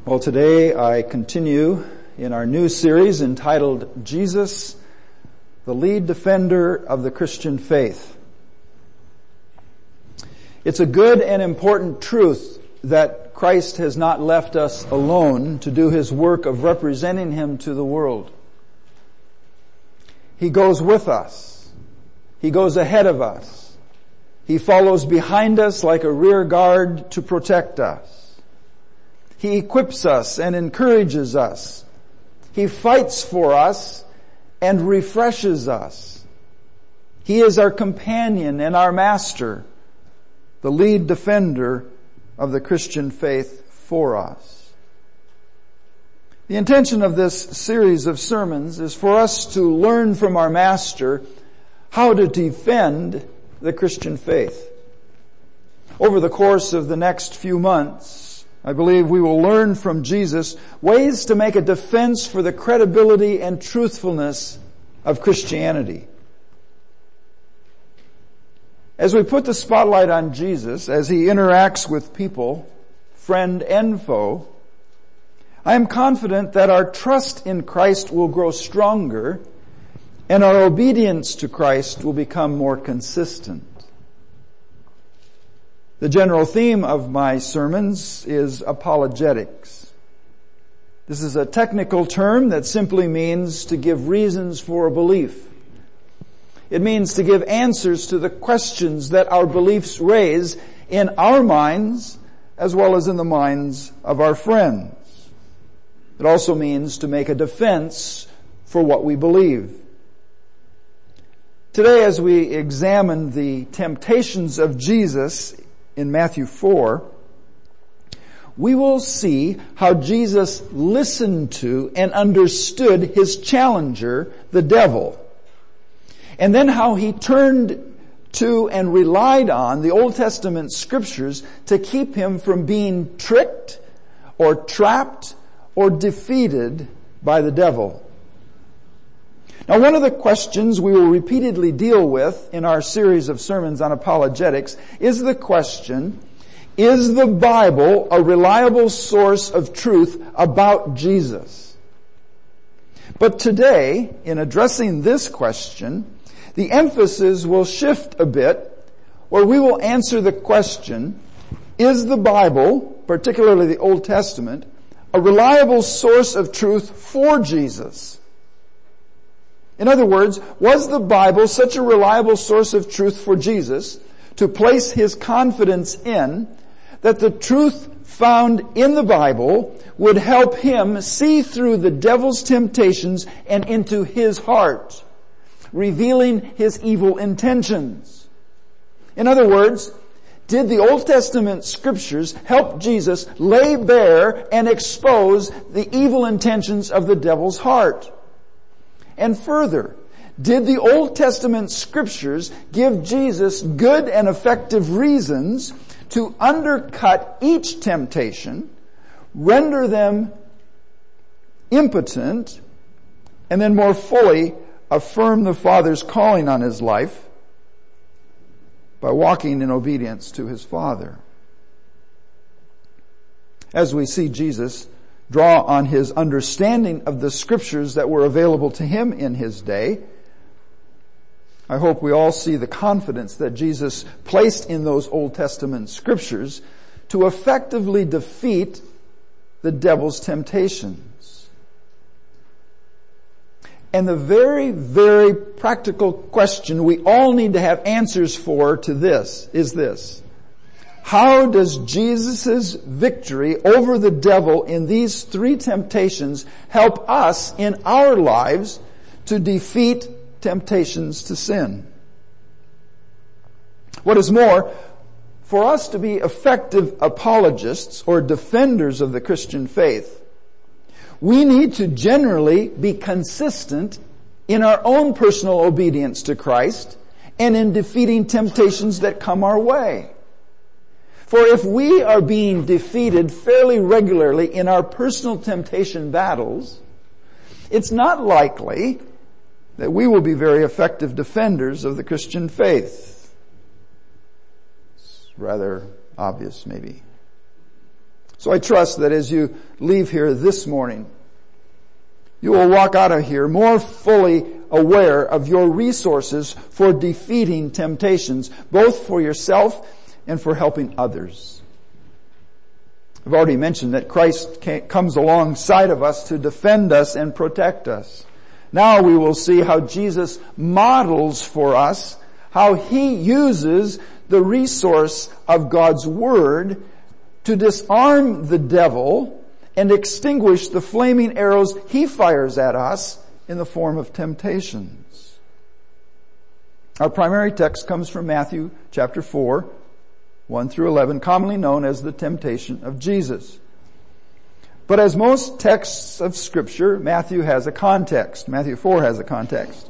Well, today I continue in our new series entitled Jesus, the Lead Defender of the Christian Faith. It's a good and important truth that Christ has not left us alone to do His work of representing Him to the world. He goes with us. He goes ahead of us. He follows behind us like a rear guard to protect us. He equips us and encourages us. He fights for us and refreshes us. He is our companion and our master, the lead defender of the Christian faith for us. The intention of this series of sermons is for us to learn from our master how to defend the Christian faith. Over the course of the next few months, I believe we will learn from Jesus ways to make a defense for the credibility and truthfulness of Christianity. As we put the spotlight on Jesus, as He interacts with people, friend and foe, I am confident that our trust in Christ will grow stronger and our obedience to Christ will become more consistent. The general theme of my sermons is apologetics. This is a technical term that simply means to give reasons for a belief. It means to give answers to the questions that our beliefs raise in our minds as well as in the minds of our friends. It also means to make a defense for what we believe. Today, as we examine the temptations of Jesus in Matthew 4, we will see how Jesus listened to and understood his challenger, the devil, and then how he turned to and relied on the Old Testament scriptures to keep him from being tricked or trapped or defeated by the devil. Now, one of the questions we will repeatedly deal with in our series of sermons on apologetics is the question, is the Bible a reliable source of truth about Jesus? But today, in addressing this question, the emphasis will shift a bit, where we will answer the question, is the Bible, particularly the Old Testament, a reliable source of truth for Jesus? In other words, was the Bible such a reliable source of truth for Jesus to place his confidence in that the truth found in the Bible would help him see through the devil's temptations and into his heart, revealing his evil intentions? In other words, did the Old Testament scriptures help Jesus lay bare and expose the evil intentions of the devil's heart? And further, did the Old Testament scriptures give Jesus good and effective reasons to undercut each temptation, render them impotent, and then more fully affirm the Father's calling on his life by walking in obedience to his Father? As we see Jesus draw on his understanding of the scriptures that were available to him in his day, I hope we all see the confidence that Jesus placed in those Old Testament scriptures to effectively defeat the devil's temptations. And the very, very practical question we all need to have answers for to this is this: how does Jesus' victory over the devil in these three temptations help us in our lives to defeat temptations to sin? What is more, for us to be effective apologists or defenders of the Christian faith, we need to generally be consistent in our own personal obedience to Christ and in defeating temptations that come our way. For if we are being defeated fairly regularly in our personal temptation battles, it's not likely that we will be very effective defenders of the Christian faith. It's rather obvious, maybe. So I trust that as you leave here this morning, you will walk out of here more fully aware of your resources for defeating temptations, both for yourself and for helping others. I've already mentioned that Christ comes alongside of us to defend us and protect us. Now we will see how Jesus models for us how He uses the resource of God's Word to disarm the devil and extinguish the flaming arrows he fires at us in the form of temptations. Our primary text comes from Matthew chapter 4, 1 through 11, commonly known as the temptation of Jesus. But as most texts of Scripture, Matthew has a context. Matthew 4 has a context.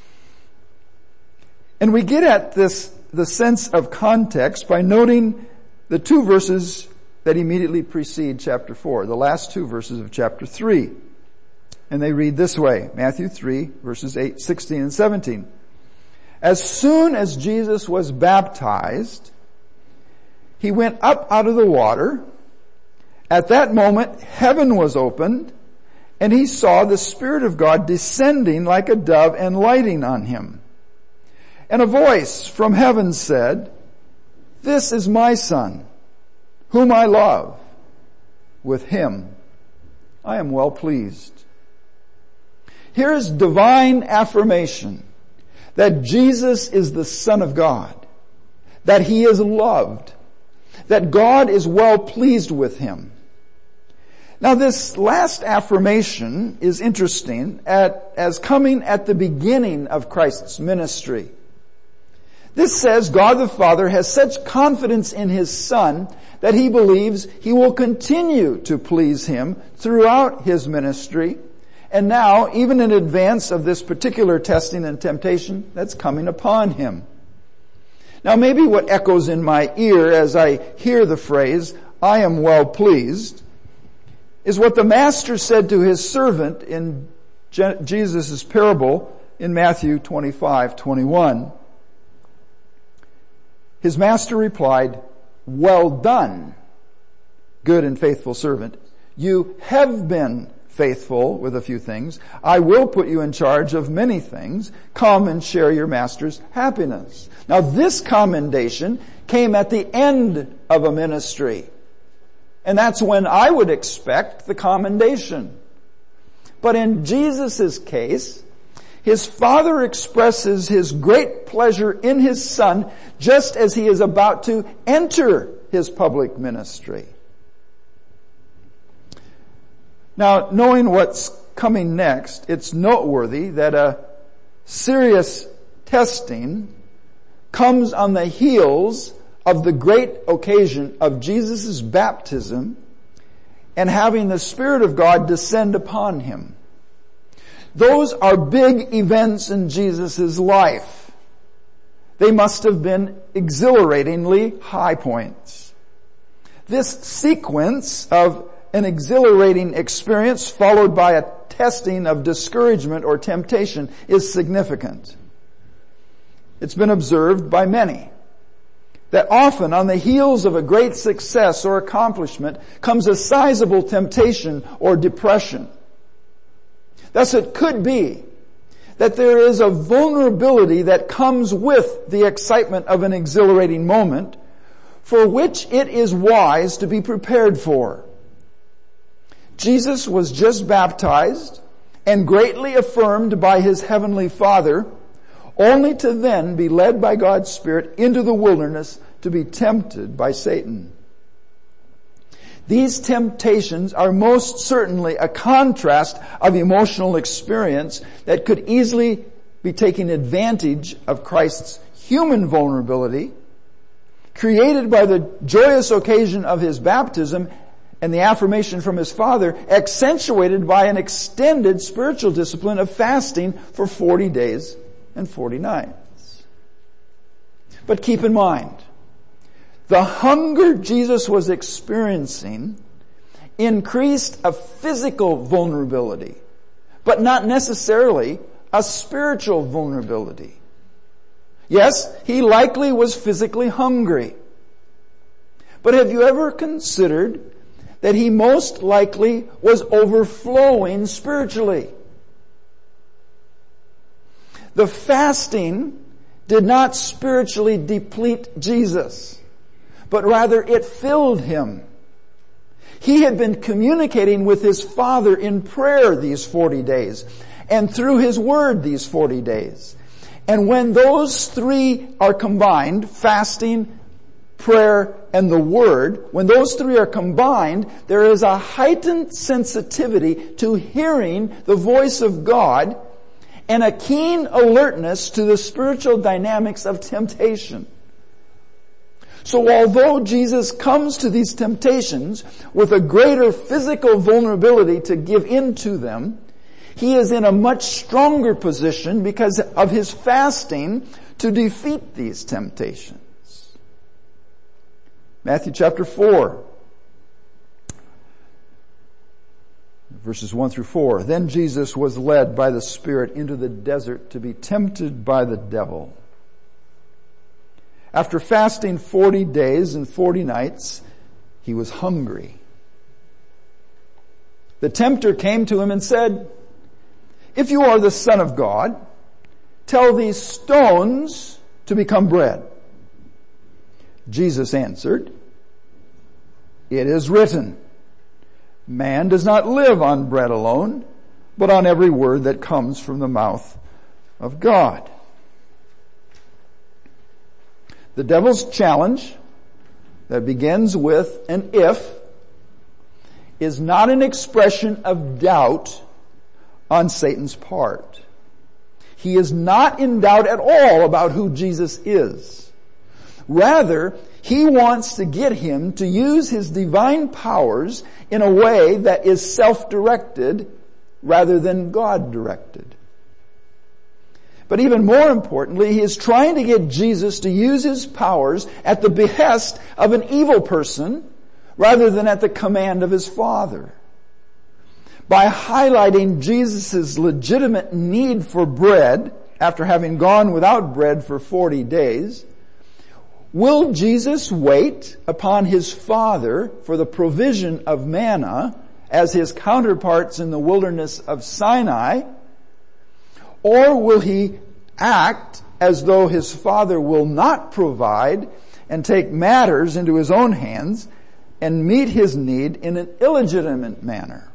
And we get at the sense of context by noting the two verses that immediately precede chapter 4, the last two verses of chapter 3. And they read this way, Matthew 3, verses 16 and 17. As soon as Jesus was baptized, He went up out of the water. At that moment, heaven was opened, and He saw the Spirit of God descending like a dove and lighting on Him. And a voice from heaven said, "This is my Son, whom I love. With Him I am well pleased." Here is divine affirmation that Jesus is the Son of God, that He is loved, that God is well pleased with Him. Now this last affirmation is interesting as coming at the beginning of Christ's ministry. This says God the Father has such confidence in His Son that He believes He will continue to please Him throughout His ministry, and now, even in advance of this particular testing and temptation that's coming upon Him. Now maybe what echoes in my ear as I hear the phrase, "I am well pleased," is what the Master said to His servant in Jesus' parable in Matthew 25:21. His Master replied, "Well done, good and faithful servant. You have been faithful with a few things. I will put you in charge of many things. Come and share your Master's happiness." Now this commendation came at the end of a ministry. And that's when I would expect the commendation. But in Jesus' case, His Father expresses His great pleasure in His Son just as He is about to enter His public ministry. Now, knowing what's coming next, it's noteworthy that a serious testing comes on the heels of the great occasion of Jesus' baptism and having the Spirit of God descend upon Him. Those are big events in Jesus' life. They must have been exhilaratingly high points. This sequence of an exhilarating experience followed by a testing of discouragement or temptation is significant. It's been observed by many that often on the heels of a great success or accomplishment comes a sizable temptation or depression. Thus it could be that there is a vulnerability that comes with the excitement of an exhilarating moment for which it is wise to be prepared for. Jesus was just baptized and greatly affirmed by His heavenly Father, only to then be led by God's Spirit into the wilderness to be tempted by Satan. These temptations are most certainly a contrast of emotional experience that could easily be taking advantage of Christ's human vulnerability, created by the joyous occasion of His baptism and the affirmation from His Father, accentuated by an extended spiritual discipline of fasting for 40 days and 40 nights. But keep in mind, the hunger Jesus was experiencing increased a physical vulnerability, but not necessarily a spiritual vulnerability. Yes, He likely was physically hungry. But have you ever considered that he most likely was overflowing spiritually. The fasting did not spiritually deplete Jesus, but rather it filled him. He had been communicating with his Father in prayer these 40 days and through his Word these 40 days. And when those three are combined, fasting, prayer, and the Word, when those three are combined, there is a heightened sensitivity to hearing the voice of God and a keen alertness to the spiritual dynamics of temptation. So although Jesus comes to these temptations with a greater physical vulnerability to give in to them, he is in a much stronger position because of his fasting to defeat these temptations. Matthew chapter 4, verses 1 through 4. Then Jesus was led by the Spirit into the desert to be tempted by the devil. After fasting 40 days and 40 nights, he was hungry. The tempter came to him and said, "If you are the Son of God, tell these stones to become bread." Jesus answered, "It is written, man does not live on bread alone, but on every word that comes from the mouth of God." The devil's challenge that begins with an if is not an expression of doubt on Satan's part. He is not in doubt at all about who Jesus is. Rather, he wants to get him to use his divine powers in a way that is self-directed rather than God-directed. But even more importantly, he is trying to get Jesus to use his powers at the behest of an evil person rather than at the command of his Father. By highlighting Jesus' legitimate need for bread after having gone without bread for 40 days, will Jesus wait upon his Father for the provision of manna as his counterparts in the wilderness of Sinai? Or will he act as though his Father will not provide and take matters into his own hands and meet his need in an illegitimate manner?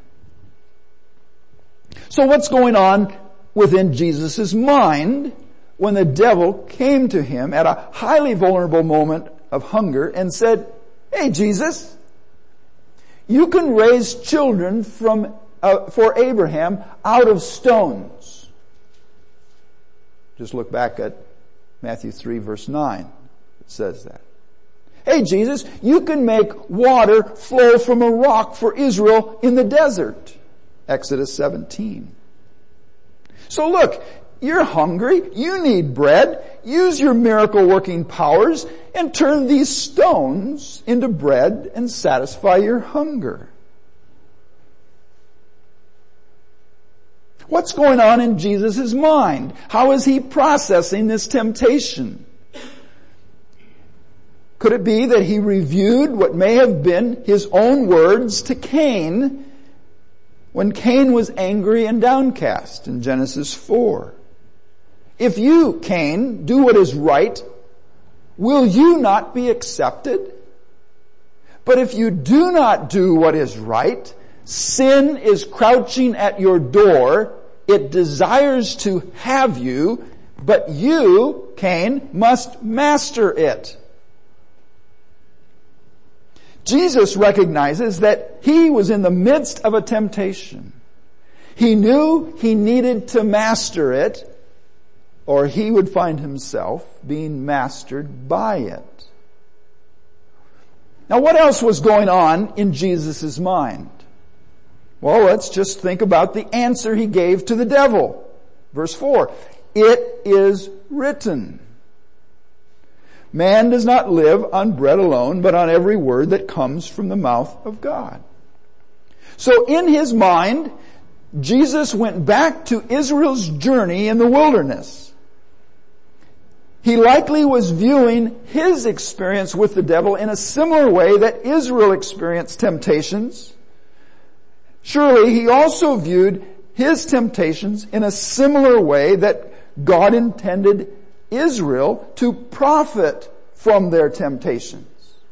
So what's going on within Jesus' mind when the devil came to him at a highly vulnerable moment of hunger and said, "Hey Jesus, you can raise children for Abraham out of stones." Just look back at Matthew 3 verse 9. It says that. "Hey Jesus, you can make water flow from a rock for Israel in the desert." Exodus 17. So look, you're hungry, you need bread, use your miracle working powers and turn these stones into bread and satisfy your hunger. What's going on in Jesus' mind? How is he processing this temptation? Could it be that he reviewed what may have been his own words to Cain when Cain was angry and downcast in Genesis 4? "If you, Cain, do what is right, will you not be accepted? But if you do not do what is right, sin is crouching at your door. It desires to have you, but you, Cain, must master it." Jesus recognizes that he was in the midst of a temptation. He knew he needed to master it, or he would find himself being mastered by it. Now, what else was going on in Jesus' mind? Well, let's just think about the answer he gave to the devil. Verse 4, "It is written, man does not live on bread alone, but on every word that comes from the mouth of God." So in his mind, Jesus went back to Israel's journey in the wilderness. He likely was viewing his experience with the devil in a similar way that Israel experienced temptations. Surely he also viewed his temptations in a similar way that God intended Israel to profit from their temptations.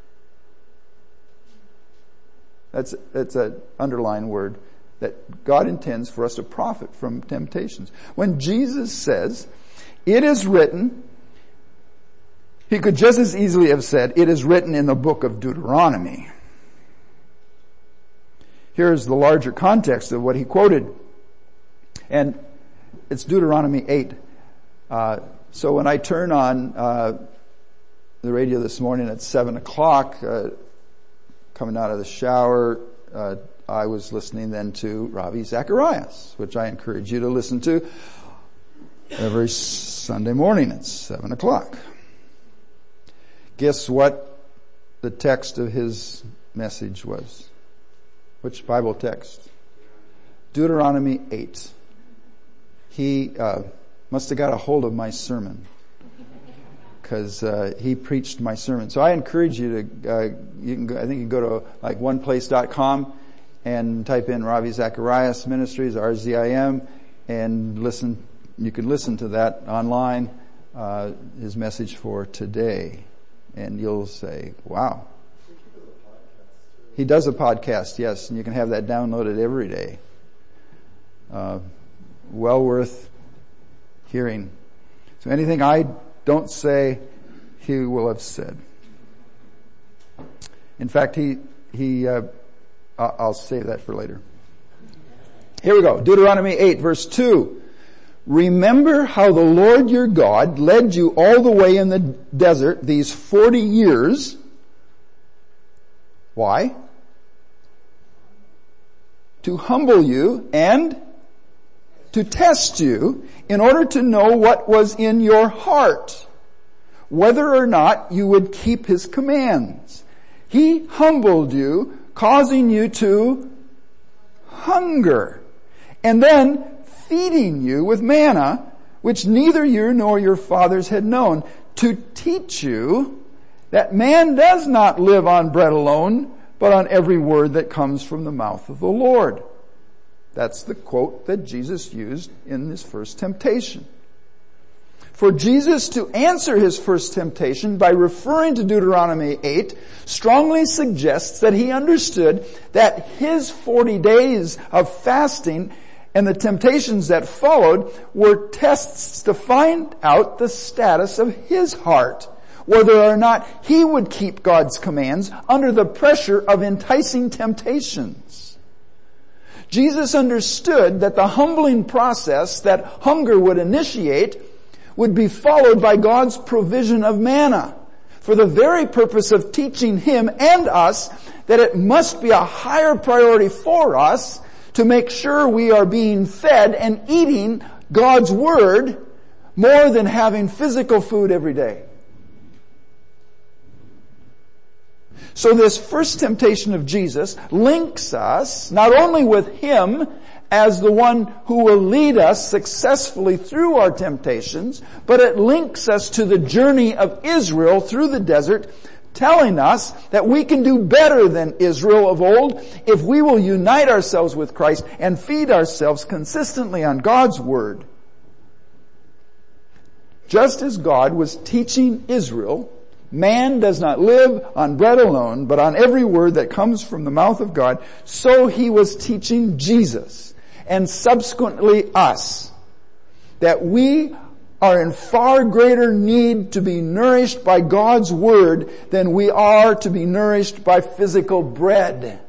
That's an underlined word, that God intends for us to profit from temptations. When Jesus says, "It is written," he could just as easily have said, "It is written in the book of Deuteronomy." Here's the larger context of what he quoted. And it's Deuteronomy 8. So when I turn on the radio this morning at 7 o'clock, coming out of the shower, I was listening then to Ravi Zacharias, which I encourage you to listen to every Sunday morning at 7 o'clock. Guess what the text of his message was? Which Bible text? Deuteronomy 8. He must have got a hold of my sermon, because he preached my sermon. So I encourage you to, you can go to like oneplace.com and type in Ravi Zacharias Ministries, RZIM, and listen. You can listen to that online, his message for today. And you'll say, wow. He does a podcast, yes, and you can have that downloaded every day. Well worth hearing. So anything I don't say, he will have said. In fact, I'll save that for later. Here we go. Deuteronomy 8 verse 2. Remember how the Lord your God led you all the way in the desert these 40 years. Why? To humble you and to test you in order to know what was in your heart, whether or not you would keep his commands. He humbled you, causing you to hunger, and then feeding you with manna, which neither you nor your fathers had known, to teach you that man does not live on bread alone, but on every word that comes from the mouth of the Lord. That's the quote that Jesus used in his first temptation. For Jesus to answer his first temptation by referring to Deuteronomy 8 strongly suggests that he understood that his 40 days of fasting and the temptations that followed were tests to find out the status of his heart, whether or not he would keep God's commands under the pressure of enticing temptations. Jesus understood that the humbling process that hunger would initiate would be followed by God's provision of manna, for the very purpose of teaching him and us that it must be a higher priority for us to make sure we are being fed and eating God's Word more than having physical food every day. So this first temptation of Jesus links us not only with him as the one who will lead us successfully through our temptations, but it links us to the journey of Israel through the desert, telling us that we can do better than Israel of old if we will unite ourselves with Christ and feed ourselves consistently on God's Word. Just as God was teaching Israel, man does not live on bread alone, but on every word that comes from the mouth of God, so he was teaching Jesus, and subsequently us, that we are in far greater need to be nourished by God's Word than we are to be nourished by physical bread.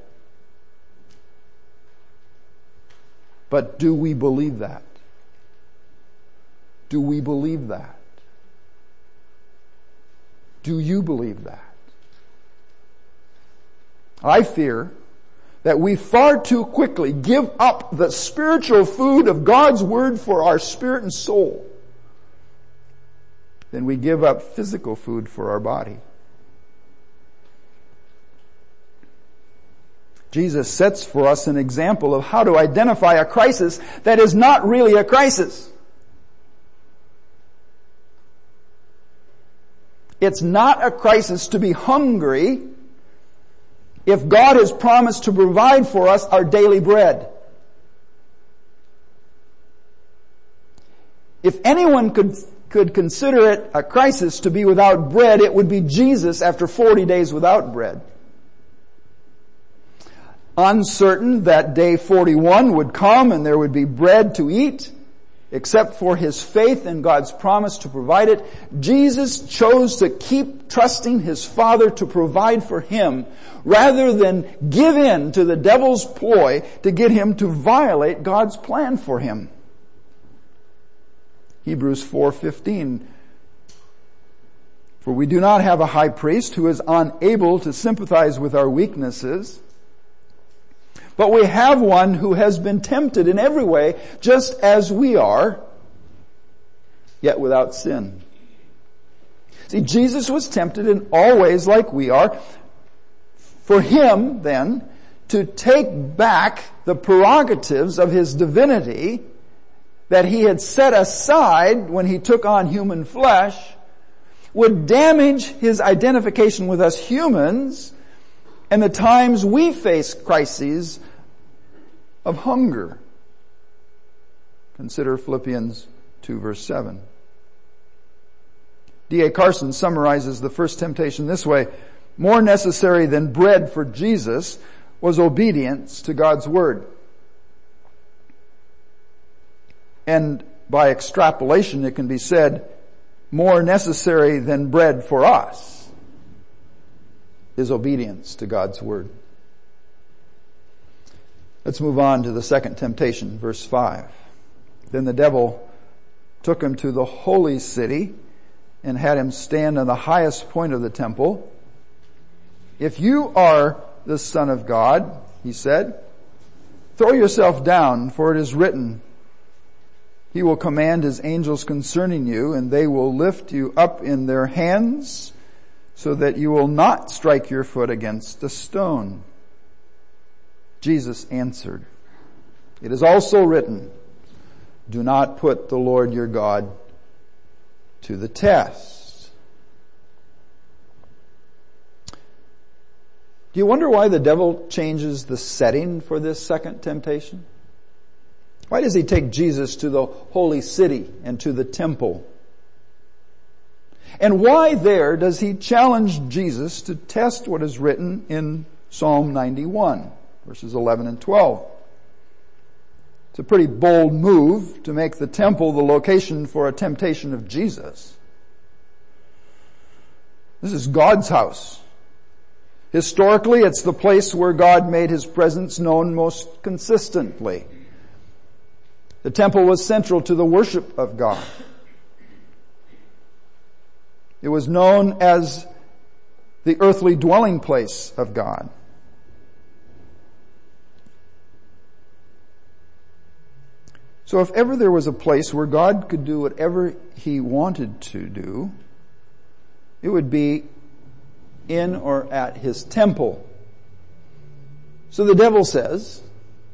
But do we believe that? Do we believe that? Do you believe that? I fear that we far too quickly give up the spiritual food of God's Word for our spirit and soul than we give up physical food for our body. Jesus sets for us an example of how to identify a crisis that is not really a crisis. It's not a crisis to be hungry if God has promised to provide for us our daily bread. If anyone could consider it a crisis to be without bread, it would be Jesus after 40 days without bread. Uncertain that day 41 would come and there would be bread to eat, except for his faith in God's promise to provide it, Jesus chose to keep trusting his Father to provide for him rather than give in to the devil's ploy to get him to violate God's plan for him. Hebrews 4:15, for we do not have a high priest who is unable to sympathize with our weaknesses, but we have one who has been tempted in every way, just as we are, yet without sin. See, Jesus was tempted in all ways like we are. For him, then, to take back the prerogatives of his divinity that he had set aside when he took on human flesh would damage his identification with us humans and the times we face crises of hunger. Consider Philippians 2 verse 7. D.A. Carson summarizes the first temptation this way: more necessary than bread for Jesus was obedience to God's word. And by extrapolation, it can be said, more necessary than bread for us is obedience to God's word. Let's move on to the second temptation, verse 5. Then the devil took him to the holy city and had him stand on the highest point of the temple. If you are the Son of God, he said, throw yourself down, for it is written, he will command his angels concerning you, and they will lift you up in their hands so that you will not strike your foot against a stone. Jesus answered, it is also written, do not put the Lord your God to the test. Do you wonder why the devil changes the setting for this second temptation? Why does he take Jesus to the holy city and to the temple? And why there does he challenge Jesus to test what is written in Psalm 91, verses 11 and 12? It's a pretty bold move to make the temple the location for a temptation of Jesus. This is God's house. Historically, it's the place where God made his presence known most consistently. The temple was central to the worship of God. It was known as the earthly dwelling place of God. So if ever there was a place where God could do whatever he wanted to do, it would be in or at his temple. So the devil says,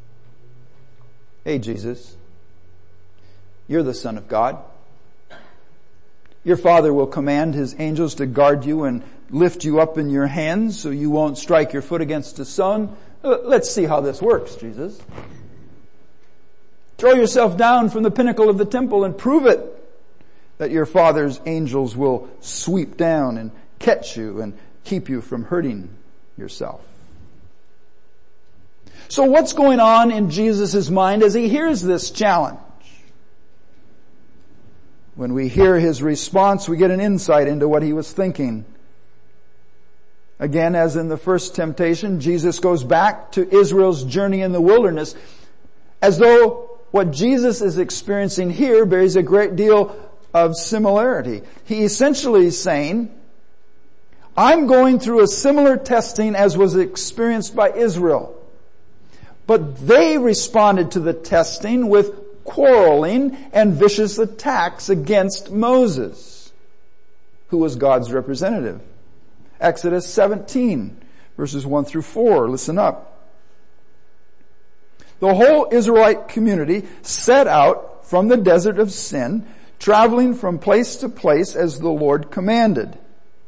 hey Jesus, you're the Son of God. Your Father will command his angels to guard you and lift you up in your hands so you won't strike your foot against a stone. Let's see how this works, Jesus. Throw yourself down from the pinnacle of the temple and prove it that your Father's angels will sweep down and catch you and keep you from hurting yourself. So what's going on in Jesus' mind as he hears this challenge? When we hear his response, we get an insight into what he was thinking. Again, as in the first temptation, Jesus goes back to Israel's journey in the wilderness as though what Jesus is experiencing here bears a great deal of similarity. He essentially is saying, I'm going through a similar testing as was experienced by Israel. But they responded to the testing with quarreling and vicious attacks against Moses, who was God's representative. Exodus 17, verses 1 through 4. Listen up. The whole Israelite community set out from the desert of Sin, traveling from place to place as the Lord commanded.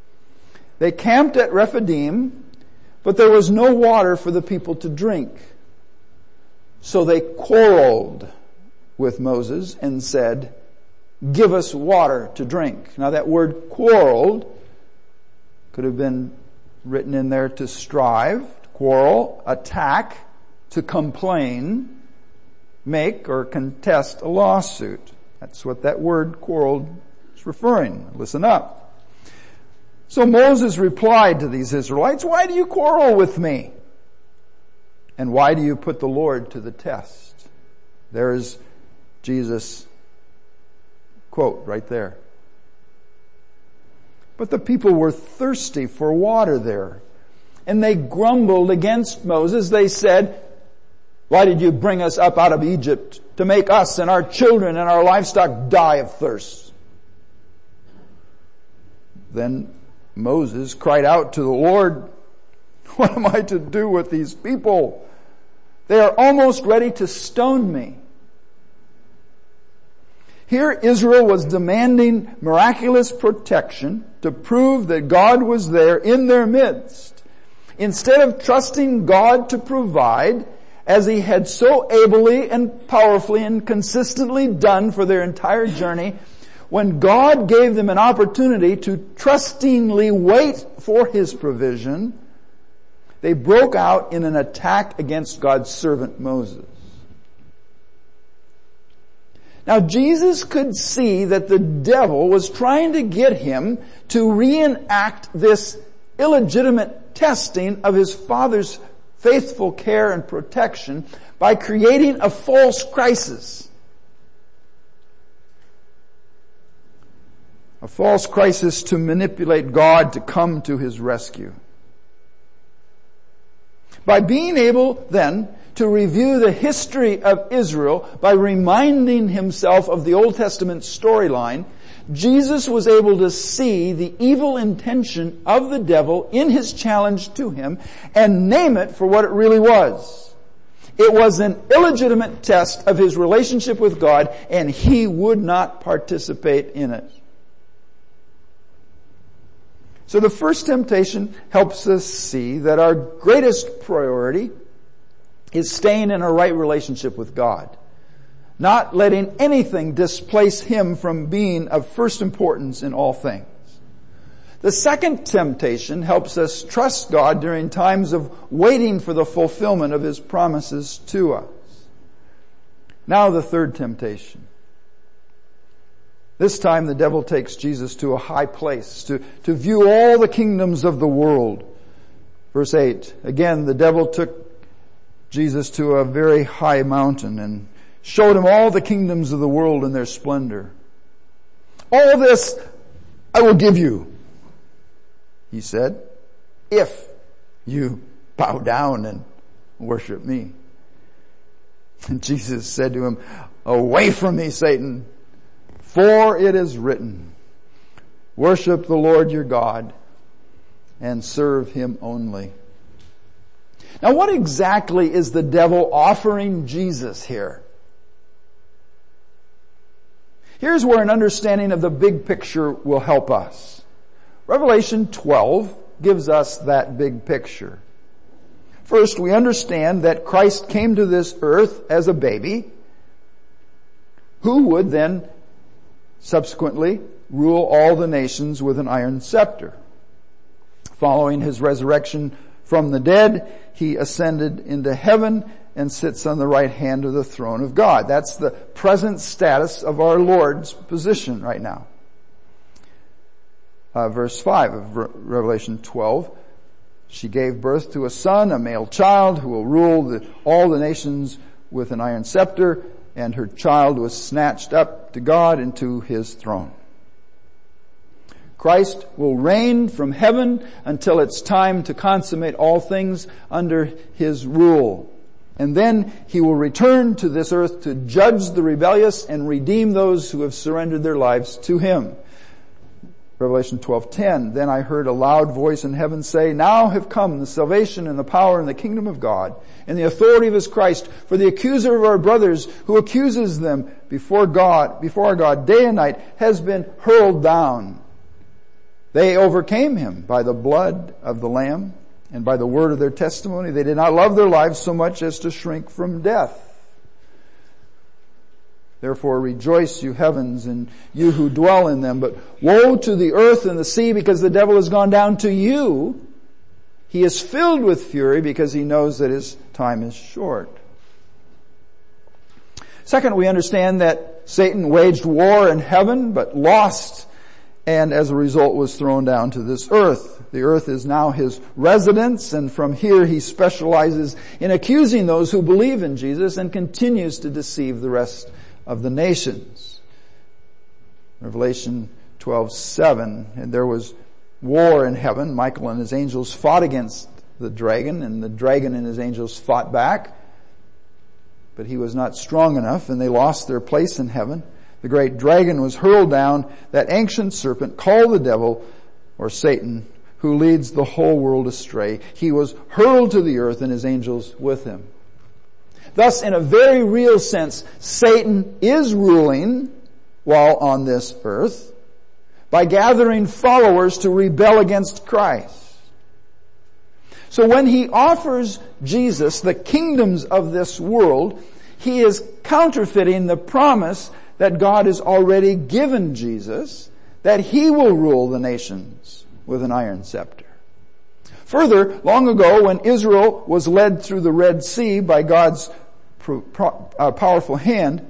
They camped at Rephidim, but there was no water for the people to drink. So they quarreled with Moses and said, "Give us water to drink." Now that word quarreled could have been written in there to strive, quarrel, attack, to complain, make or contest a lawsuit. That's what that word quarreled is referring. Listen up. So Moses replied to these Israelites, "Why do you quarrel with me? And why do you put the Lord to the test?" There's Jesus' quote right there. But the people were thirsty for water there, and they grumbled against Moses. They said, "Why did you bring us up out of Egypt to make us and our children and our livestock die of thirst?" Then Moses cried out to the Lord, "What am I to do with these people? They are almost ready to stone me." Here Israel was demanding miraculous protection to prove that God was there in their midst. Instead of trusting God to provide, as He had so ably and powerfully and consistently done for their entire journey, when God gave them an opportunity to trustingly wait for His provision, they broke out in an attack against God's servant Moses. Now Jesus could see that the devil was trying to get him to reenact this illegitimate testing of his Father's faithful care and protection by creating a false crisis. A false crisis to manipulate God to come to His rescue. By being able then to review the history of Israel by reminding himself of the Old Testament storyline, Jesus was able to see the evil intention of the devil in his challenge to him and name it for what it really was. It was an illegitimate test of his relationship with God, and he would not participate in it. So the first temptation helps us see that our greatest priority is staying in a right relationship with God, not letting anything displace Him from being of first importance in all things. The second temptation helps us trust God during times of waiting for the fulfillment of His promises to us. Now the third temptation. This time the devil takes Jesus to a high place to view all the kingdoms of the world. Verse 8, again the devil took Jesus to a very high mountain and showed him all the kingdoms of the world in their splendor. "All this I will give you," he said, "if you bow down and worship me." And Jesus said to him, "Away from me, Satan, for it is written, worship the Lord your God and serve Him only." Now what exactly is the devil offering Jesus here? Here's where an understanding of the big picture will help us. Revelation 12 gives us that big picture. First, we understand that Christ came to this earth as a baby who would then subsequently rule all the nations with an iron scepter. Following His resurrection from the dead, He ascended into heaven and sits on the right hand of the throne of God. That's the present status of our Lord's position right now. Verse 5 of Revelation 12. She gave birth to a son, a male child, who will rule all the nations with an iron scepter, and her child was snatched up to God and to His throne. Christ will reign from heaven until it's time to consummate all things under His rule. And then He will return to this earth to judge the rebellious and redeem those who have surrendered their lives to Him. Revelation 12:10, then I heard a loud voice in heaven say, now have come the salvation and the power and the kingdom of God and the authority of His Christ, for the accuser of our brothers who accuses them before our God day and night has been hurled down. They overcame him by the blood of the Lamb and by the word of their testimony. They did not love their lives so much as to shrink from death. Therefore rejoice, you heavens, and you who dwell in them. But woe to the earth and the sea, because the devil has gone down to you. He is filled with fury because he knows that his time is short. Second, we understand that Satan waged war in heaven, but lost, and as a result was thrown down to this earth. The earth is now his residence, and from here he specializes in accusing those who believe in Jesus and continues to deceive the rest of the nations. Revelation 12:7, and there was war in heaven. Michael and his angels fought against the dragon, and the dragon and his angels fought back. But he was not strong enough, and they lost their place in heaven. The great dragon was hurled down, that ancient serpent called the devil, or Satan, who leads the whole world astray. He was hurled to the earth and his angels with him. Thus, in a very real sense, Satan is ruling while on this earth by gathering followers to rebel against Christ. So when he offers Jesus the kingdoms of this world, he is counterfeiting the promise that God has already given Jesus, that he will rule the nations with an iron scepter. Further, long ago when Israel was led through the Red Sea by God's powerful hand,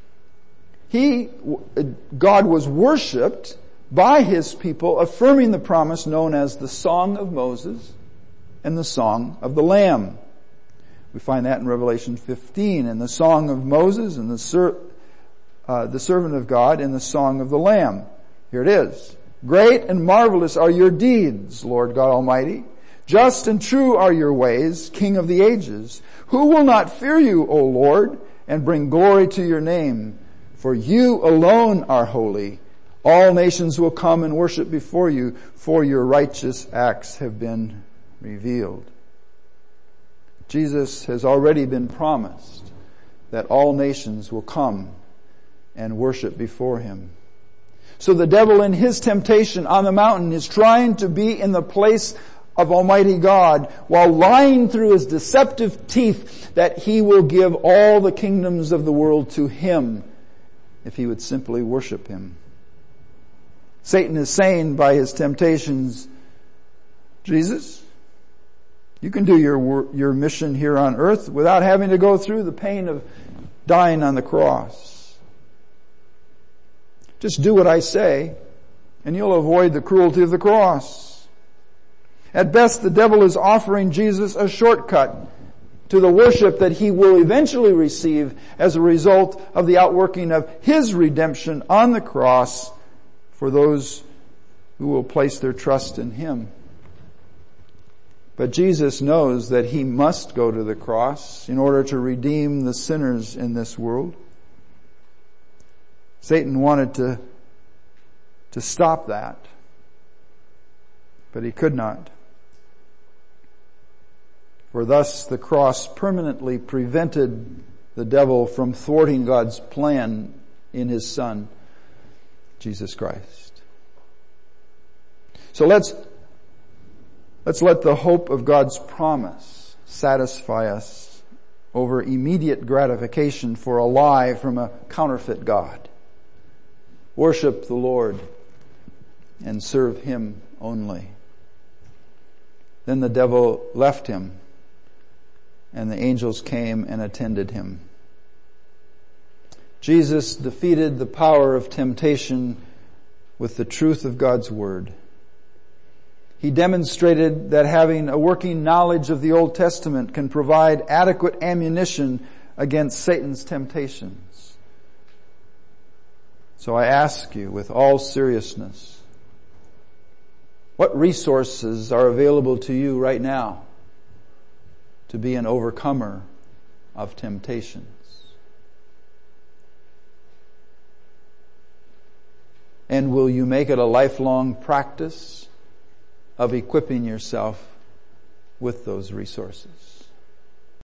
God was worshipped by his people, affirming the promise known as the Song of Moses and the Song of the Lamb. We find that in Revelation 15, and the Song of Moses and the servant of God and the Song of the Lamb. Here it is. Great and marvelous are your deeds, Lord God Almighty. Just and true are your ways, King of the ages. Who will not fear you, O Lord, and bring glory to your name? For you alone are holy. All nations will come and worship before you, for your righteous acts have been revealed. Jesus has already been promised that all nations will come and worship before him. So the devil in his temptation on the mountain is trying to be in the place of Almighty God while lying through his deceptive teeth that he will give all the kingdoms of the world to him if he would simply worship him. Satan is saying by his temptations, Jesus, you can do your mission here on earth without having to go through the pain of dying on the cross. Just do what I say, and you'll avoid the cruelty of the cross. At best, the devil is offering Jesus a shortcut to the worship that he will eventually receive as a result of the outworking of his redemption on the cross for those who will place their trust in him. But Jesus knows that he must go to the cross in order to redeem the sinners in this world. Satan wanted to stop that, but he could not. For thus the cross permanently prevented the devil from thwarting God's plan in his Son, Jesus Christ. So let's let the hope of God's promise satisfy us over immediate gratification for a lie from a counterfeit God. Worship the Lord and serve him only. Then the devil left him, and the angels came and attended him. Jesus defeated the power of temptation with the truth of God's word. He demonstrated that having a working knowledge of the Old Testament can provide adequate ammunition against Satan's temptations. So I ask you with all seriousness, what resources are available to you right now to be an overcomer of temptations? And will you make it a lifelong practice of equipping yourself with those resources?